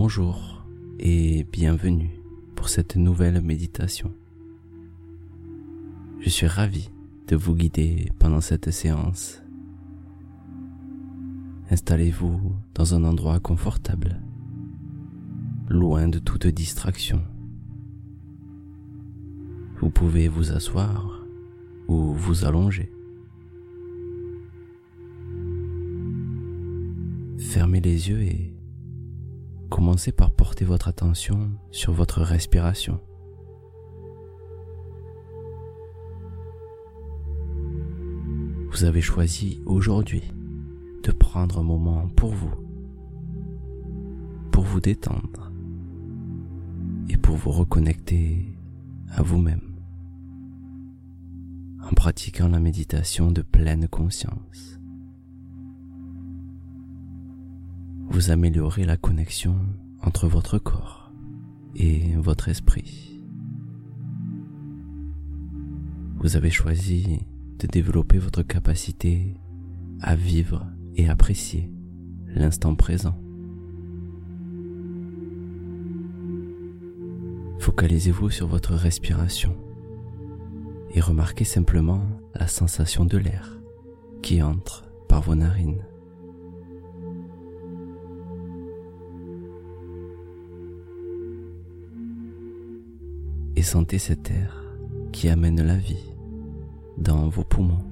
Bonjour et bienvenue pour cette nouvelle méditation. Je suis ravi de vous guider pendant cette séance. Installez-vous dans un endroit confortable, loin de toute distraction. Vous pouvez vous asseoir ou vous allonger. Fermez les yeux et commencez par porter votre attention sur votre respiration. Vous avez choisi aujourd'hui de prendre un moment pour vous détendre et pour vous reconnecter à vous-même en pratiquant la méditation de pleine conscience. Vous améliorez la connexion entre votre corps et votre esprit. Vous avez choisi de développer votre capacité à vivre et apprécier l'instant présent. Focalisez-vous sur votre respiration et remarquez simplement la sensation de l'air qui entre par vos narines. Et sentez cet air qui amène la vie dans vos poumons.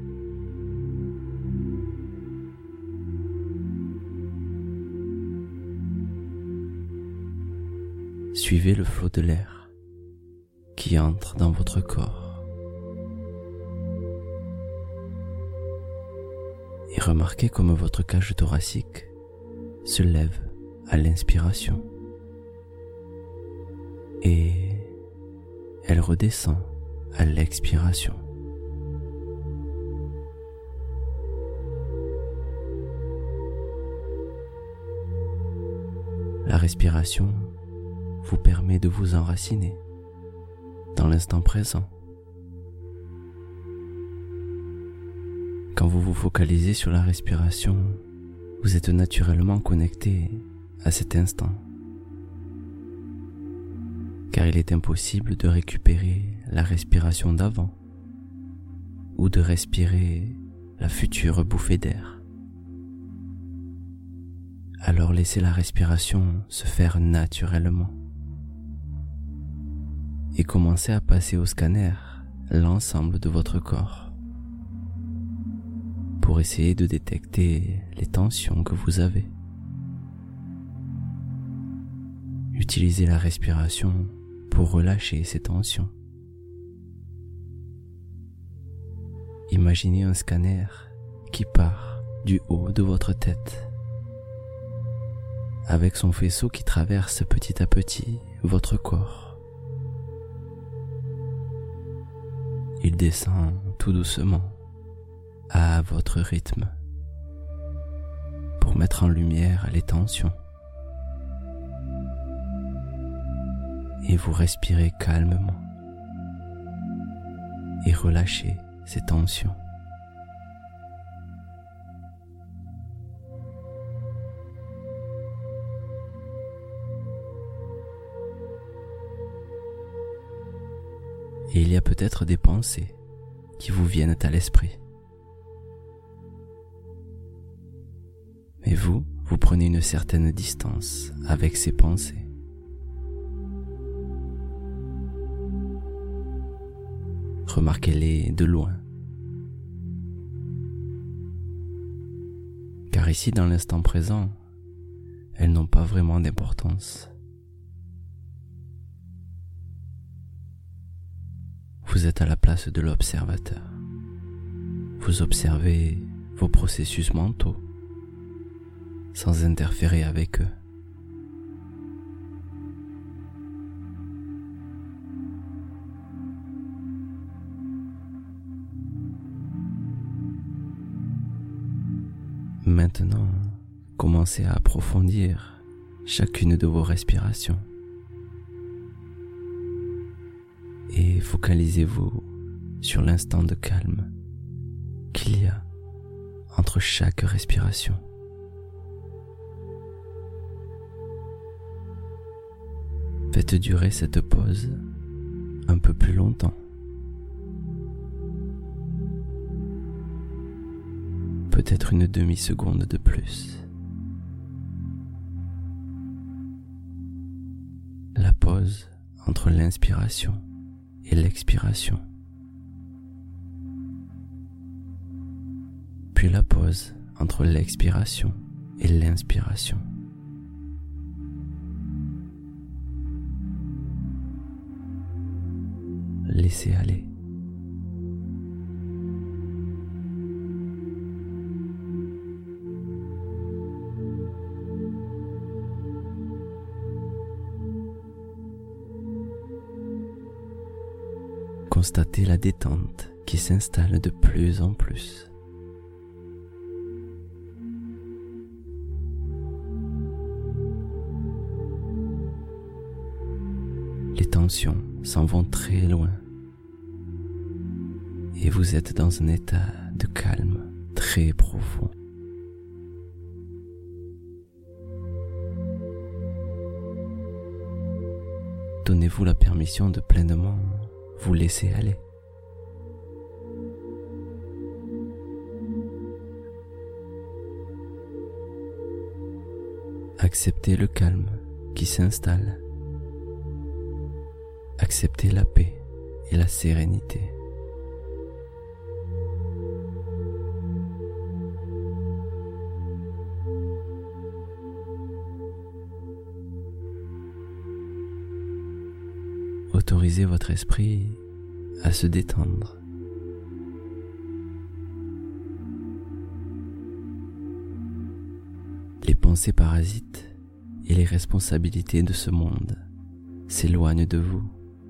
Suivez le flot de l'air qui entre dans votre corps et remarquez comme votre cage thoracique se lève à l'inspiration et elle redescend à l'expiration. La respiration vous permet de vous enraciner dans l'instant présent. Quand vous vous focalisez sur la respiration, vous êtes naturellement connecté à cet instant. Car il est impossible de récupérer la respiration d'avant ou de respirer la future bouffée d'air. Alors laissez la respiration se faire naturellement et commencez à passer au scanner l'ensemble de votre corps pour essayer de détecter les tensions que vous avez. Utilisez la respiration pour relâcher ces tensions. Imaginez un scanner qui part du haut de votre tête, avec son faisceau qui traverse petit à petit votre corps. Il descend tout doucement à votre rythme pour mettre en lumière les tensions. Et vous respirez calmement et relâchez ces tensions. Et il y a peut-être des pensées qui vous viennent à l'esprit. Mais vous prenez une certaine distance avec ces pensées. Remarquez-les de loin. Car ici, dans l'instant présent, elles n'ont pas vraiment d'importance. Vous êtes à la place de l'observateur. Vous observez vos processus mentaux sans interférer avec eux. Maintenant, commencez à approfondir chacune de vos respirations et focalisez-vous sur l'instant de calme qu'il y a entre chaque respiration. Faites durer cette pause un peu plus longtemps. Peut-être une demi-seconde de plus. La pause entre l'inspiration et l'expiration. Puis la pause entre l'expiration et l'inspiration. Laissez aller. Constatez la détente qui s'installe de plus en plus. Les tensions s'en vont très loin et vous êtes dans un état de calme très profond. Donnez-vous la permission de pleinement vous laisser aller. Acceptez le calme qui s'installe. Acceptez la paix et la sérénité. Autorisez votre esprit à se détendre. Les pensées parasites et les responsabilités de ce monde s'éloignent de vous.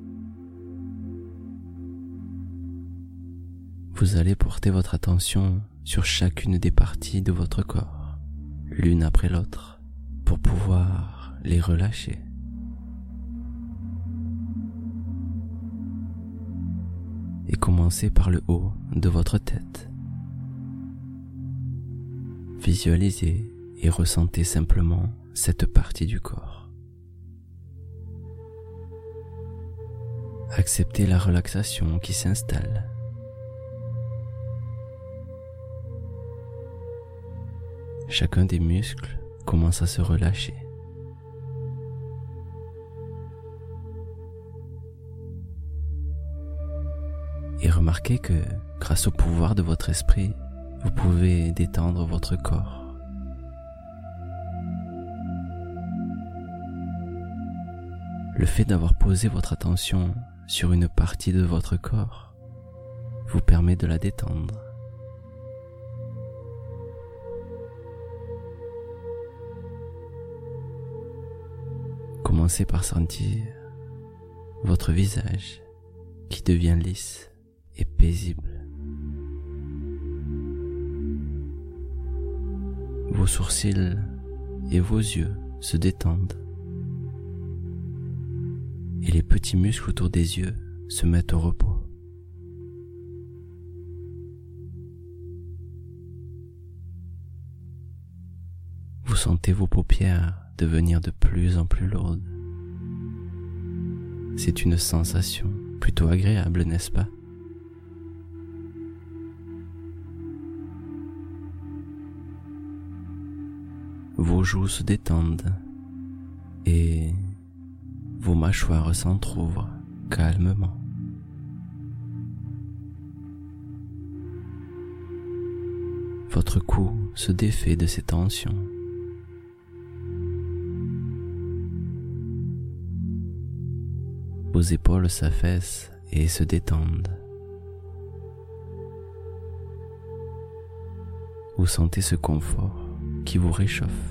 Vous allez porter votre attention sur chacune des parties de votre corps, l'une après l'autre, pour pouvoir les relâcher. Et commencez par le haut de votre tête. Visualisez et ressentez simplement cette partie du corps. Acceptez la relaxation qui s'installe. Chacun des muscles commence à se relâcher. Et remarquez que, grâce au pouvoir de votre esprit, vous pouvez détendre votre corps. Le fait d'avoir posé votre attention sur une partie de votre corps vous permet de la détendre. Commencez par sentir votre visage qui devient lisse et paisible. Vos sourcils et vos yeux se détendent. Et les petits muscles autour des yeux se mettent au repos. Vous sentez vos paupières devenir de plus en plus lourdes. C'est une sensation plutôt agréable, n'est-ce pas? Vos joues se détendent et vos mâchoires s'entr'ouvrent calmement. Votre cou se défait de ses tensions. Vos épaules s'affaissent et se détendent. Vous sentez ce confort qui vous réchauffe.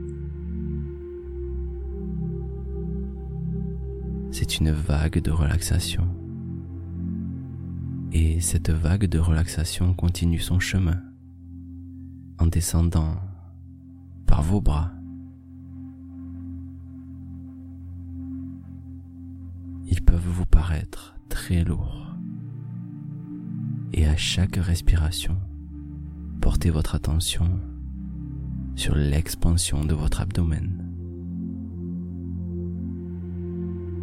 C'est une vague de relaxation. Et cette vague de relaxation continue son chemin en descendant par vos bras. Ils peuvent vous paraître très lourds. Et à chaque respiration, portez votre attention sur l'expansion de votre abdomen.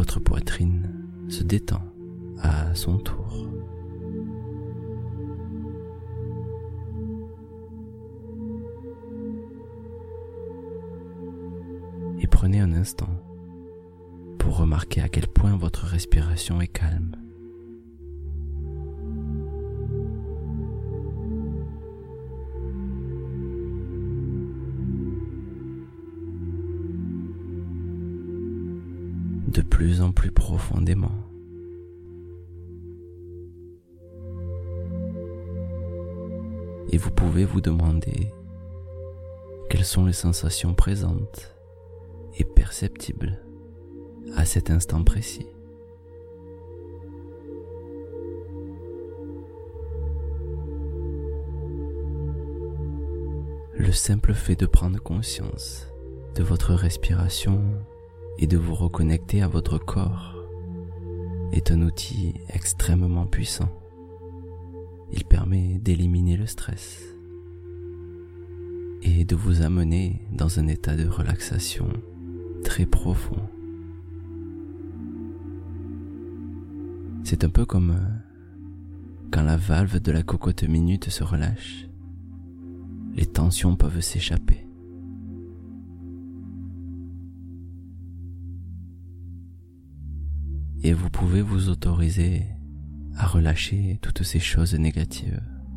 votre poitrine se détend à son tour. Et prenez un instant pour remarquer à quel point votre respiration est calme. De plus en plus profondément. Et vous pouvez vous demander quelles sont les sensations présentes et perceptibles à cet instant précis. Le simple fait de prendre conscience de votre respiration et de vous reconnecter à votre corps est un outil extrêmement puissant. Il permet d'éliminer le stress et de vous amener dans un état de relaxation très profond. C'est un peu comme quand la valve de la cocotte minute se relâche. Les tensions peuvent s'échapper. Et vous pouvez vous autoriser à relâcher toutes ces choses négatives.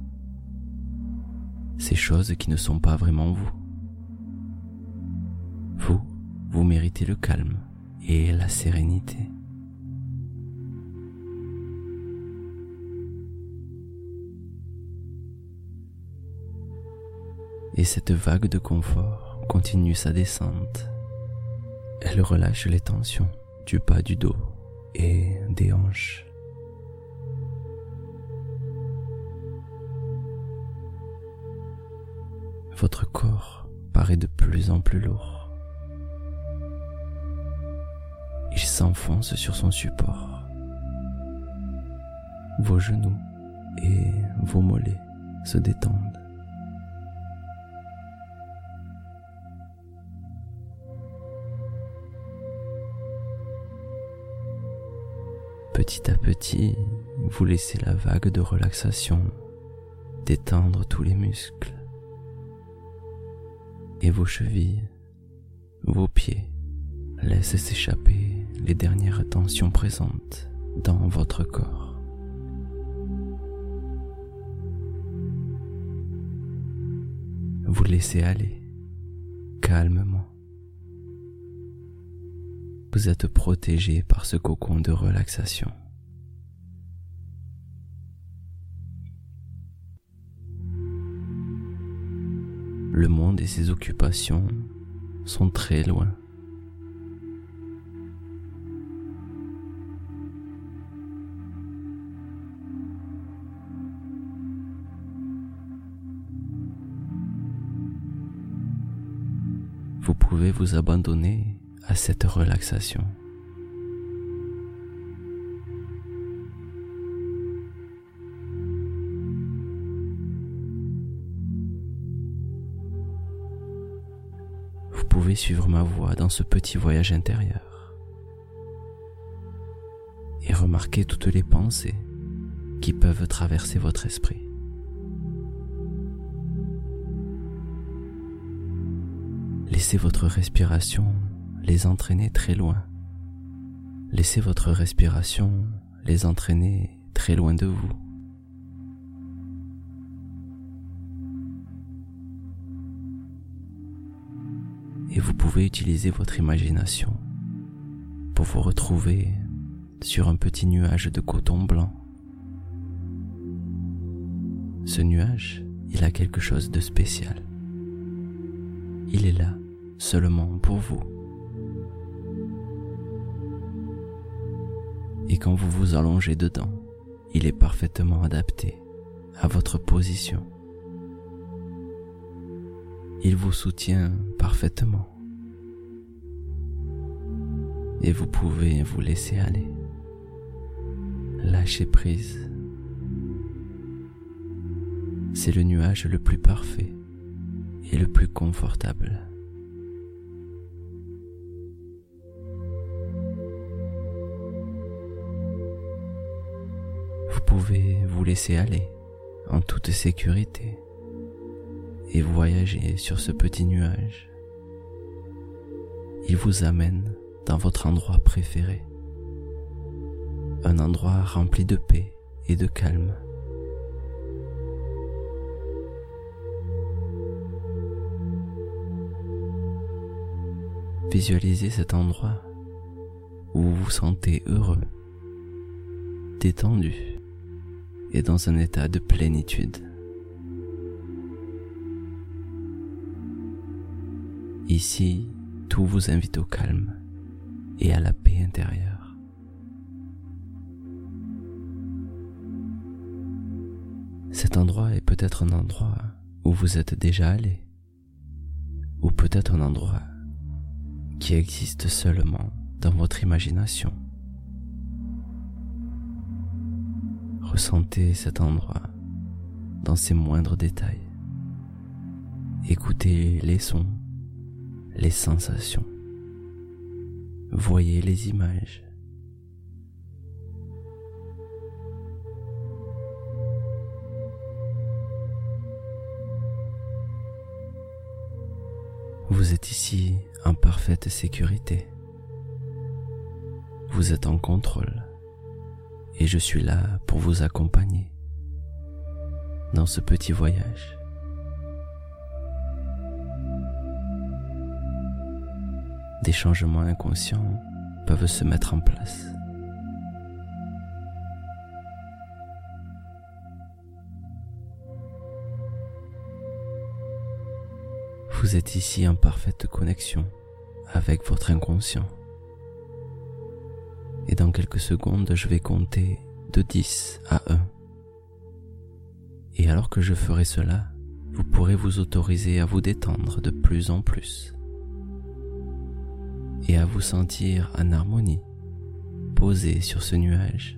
Ces choses qui ne sont pas vraiment vous. Vous méritez le calme et la sérénité. Et cette vague de confort continue sa descente. Elle relâche les tensions du bas du dos et des hanches. Votre corps paraît de plus en plus lourd. Il s'enfonce sur son support. Vos genoux et vos mollets se détendent. Petit à petit, vous laissez la vague de relaxation détendre tous les muscles et vos chevilles, vos pieds laissent s'échapper les dernières tensions présentes dans votre corps. Vous laissez aller calmement. Vous êtes protégé par ce cocon de relaxation. Le monde et ses occupations sont très loin. Vous pouvez vous abandonner à cette relaxation. Vous pouvez suivre ma voix dans ce petit voyage intérieur et remarquer toutes les pensées qui peuvent traverser votre esprit. Laissez votre respiration les entraîner très loin. Laissez votre respiration les entraîner très loin de vous. Et vous pouvez utiliser votre imagination pour vous retrouver sur un petit nuage de coton blanc. Ce nuage, il a quelque chose de spécial. Il est là seulement pour vous. Et quand vous vous allongez dedans, il est parfaitement adapté à votre position. Il vous soutient parfaitement. Et vous pouvez vous laisser aller. Lâcher prise. C'est le nuage le plus parfait et le plus confortable. pouvez vous laisser aller en toute sécurité et voyager sur ce petit nuage. Il vous amène dans votre endroit préféré, un endroit rempli de paix et de calme. Visualisez cet endroit où vous vous sentez heureux, détendu et dans un état de plénitude. Ici, tout vous invite au calme et à la paix intérieure. Cet endroit est peut-être un endroit où vous êtes déjà allé, ou peut-être un endroit qui existe seulement dans votre imagination. Ressentez cet endroit dans ses moindres détails. Écoutez les sons, les sensations. Voyez les images. Vous êtes ici en parfaite sécurité. Vous êtes en contrôle et je suis là pour vous accompagner dans ce petit voyage. Des changements inconscients peuvent se mettre en place. Vous êtes ici en parfaite connexion avec votre inconscient. Et dans quelques secondes, je vais compter de 10 à 1. Et alors que je ferai cela, vous pourrez vous autoriser à vous détendre de plus en plus et à vous sentir en harmonie, posé sur ce nuage,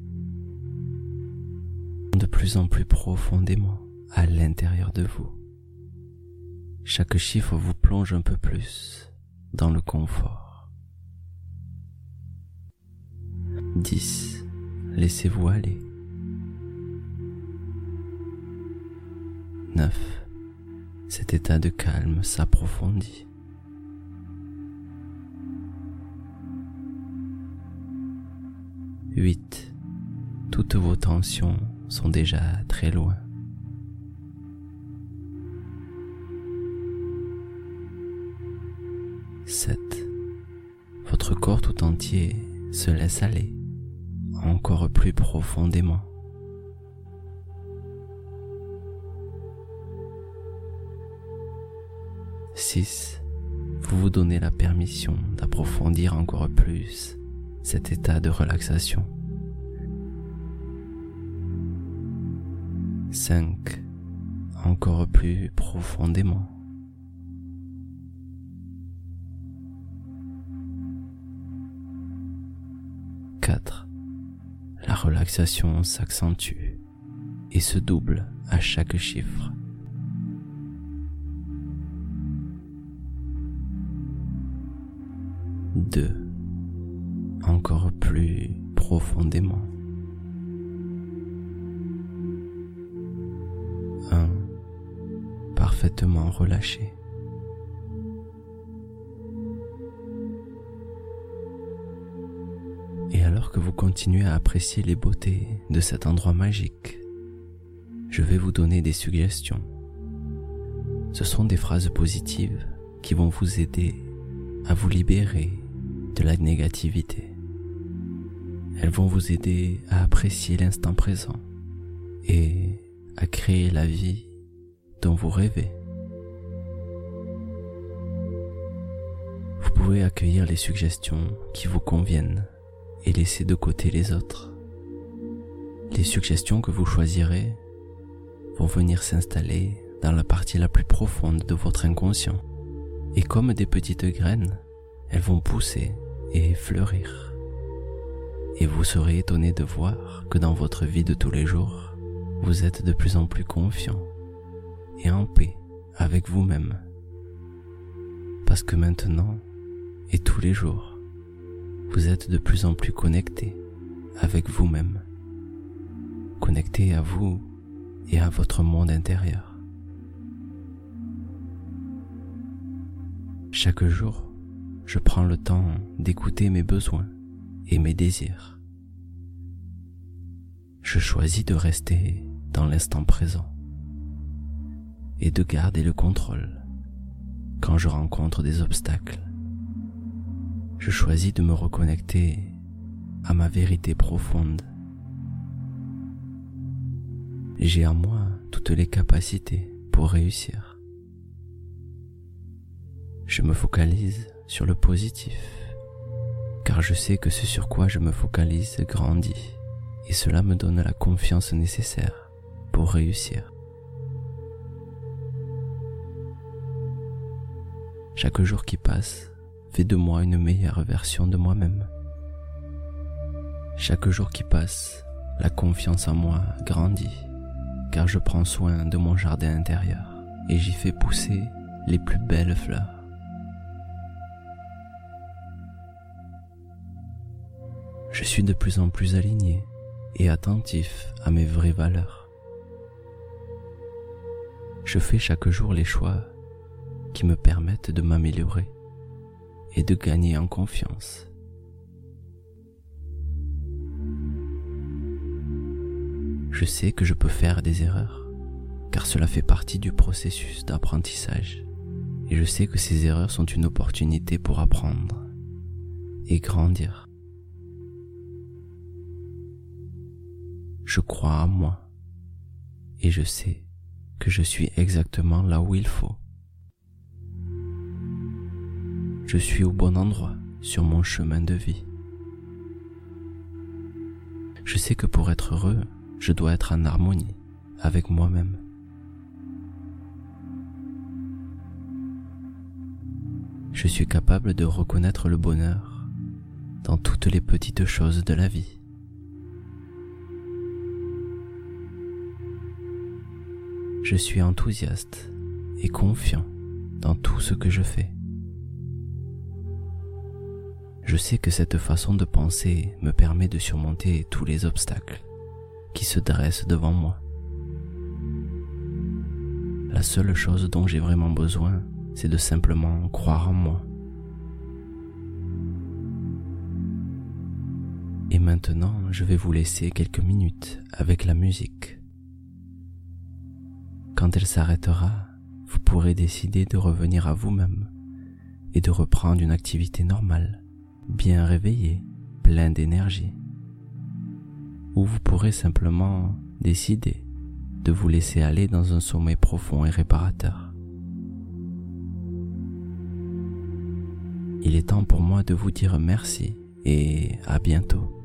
de plus en plus profondément à l'intérieur de vous. Chaque chiffre vous plonge un peu plus dans le confort. 10. Laissez-vous aller. 9. Cet état de calme s'approfondit. 8. Toutes vos tensions sont déjà très loin. 7. Votre corps tout entier se laisse aller encore plus profondément. 6. Vous vous donnez la permission d'approfondir encore plus cet état de relaxation. 5. Encore plus profondément. 4. La relaxation s'accentue et se double à chaque chiffre. 2. Encore plus profondément. 1. Parfaitement relâché. Et alors que vous continuez à apprécier les beautés de cet endroit magique, je vais vous donner des suggestions. Ce sont des phrases positives qui vont vous aider à vous libérer de la négativité. Elles vont vous aider à apprécier l'instant présent et à créer la vie dont vous rêvez. Vous pouvez accueillir les suggestions qui vous conviennent et laisser de côté les autres. Les suggestions que vous choisirez vont venir s'installer dans la partie la plus profonde de votre inconscient. Et comme des petites graines, elles vont pousser et fleurir. Et vous serez étonné de voir que dans votre vie de tous les jours, vous êtes de plus en plus confiant et en paix avec vous-même. Parce que maintenant, et tous les jours, vous êtes de plus en plus connecté avec vous-même. connecter à vous et à votre monde intérieur. Chaque jour, je prends le temps d'écouter mes besoins et mes désirs. Je choisis de rester dans l'instant présent et de garder le contrôle quand je rencontre des obstacles. Je choisis de me reconnecter à ma vérité profonde. J'ai en moi toutes les capacités pour réussir. Je me focalise sur le positif, car je sais que ce sur quoi je me focalise grandit, et cela me donne la confiance nécessaire pour réussir. Chaque jour qui passe fait de moi une meilleure version de moi-même. Chaque jour qui passe, la confiance en moi grandit, car je prends soin de mon jardin intérieur et j'y fais pousser les plus belles fleurs. Je suis de plus en plus aligné et attentif à mes vraies valeurs. Je fais chaque jour les choix qui me permettent de m'améliorer et de gagner en confiance. Je sais que je peux faire des erreurs, car cela fait partie du processus d'apprentissage, et je sais que ces erreurs sont une opportunité pour apprendre et grandir. Je crois en moi, et je sais que je suis exactement là où il faut. Je suis au bon endroit sur mon chemin de vie. Je sais que pour être heureux, je dois être en harmonie avec moi-même. Je suis capable de reconnaître le bonheur dans toutes les petites choses de la vie. Je suis enthousiaste et confiant dans tout ce que je fais. Je sais que cette façon de penser me permet de surmonter tous les obstacles qui se dressent devant moi. La seule chose dont j'ai vraiment besoin, c'est de simplement croire en moi. Et maintenant, je vais vous laisser quelques minutes avec la musique. Quand elle s'arrêtera, vous pourrez décider de revenir à vous-même et de reprendre une activité normale, bien réveillé, plein d'énergie. Ou vous pourrez simplement décider de vous laisser aller dans un sommeil profond et réparateur. Il est temps pour moi de vous dire merci et à bientôt.